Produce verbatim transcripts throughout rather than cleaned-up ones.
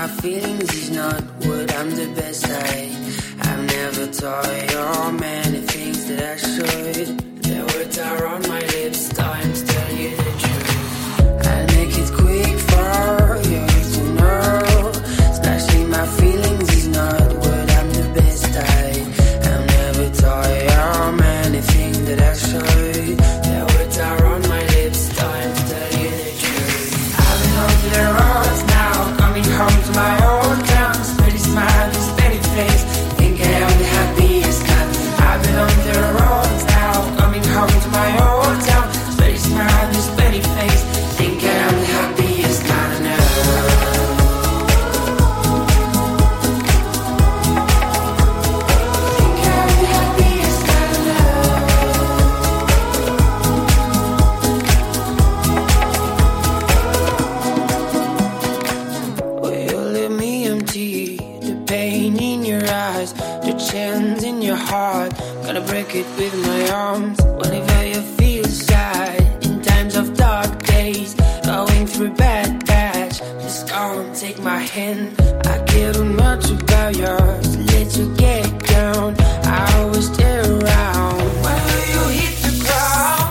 my feelings is not what I'm the best at. I've never told your many things that I should. The words are on my lips, time to tell you the truth. I'll make it quick for you to know. Especially my feelings is not what I'm the best at. I've never told your many things that I should. The words are on my lips, time to tell you the truth. I've been on to the roads now, coming home to my old town. Steady smile, steady face, think I am the happiest man. I've been on the roads now, coming home to my old town. Steady smile, steady face, think I am the happiest man on earth. Think I am the happiest man on earth. Will you leave me empty? The pain in your eyes, the chains in your heart. Gonna break it with my arms. Whenever you feel sad, in times of dark days, going through bad patch, just come take my hand. I care too much about yours, let you get down. I always stay around. When will you hit the ground?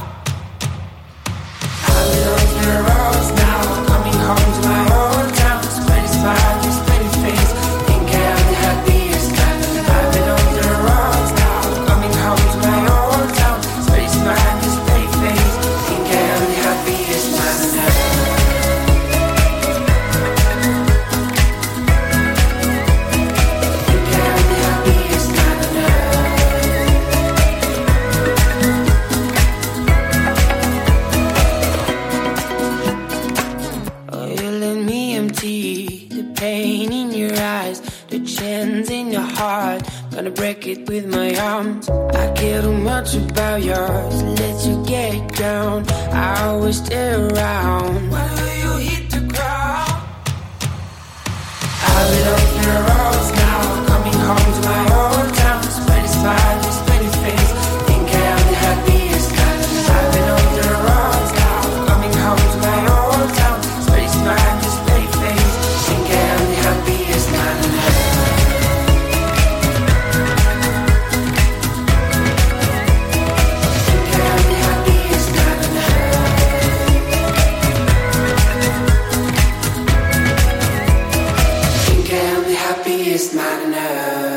I've been on the roads now, coming home to my old town. Steady smile, steady face, think I am the happiest man. I've been on the roads now, coming home to my old town. Steady smile, steady face, think I am the happiest man on earth. Think I am the happiest man on earth. Oh, you let me empty the pain in your eyes, the chains in your heart. Gonna break it with my arms. I care too much about yours, let you get down. I always stay around. When will you hit the ground? I've been on the roads now, coming home to my old town. Steady smile, steady face, think I am the happiest man. I've been on the roads now, coming home to my old town. Steady smile, steady face, think I am the happiest man on earth. Think I am the happiest man on earth. Think I am the happiest man on earth.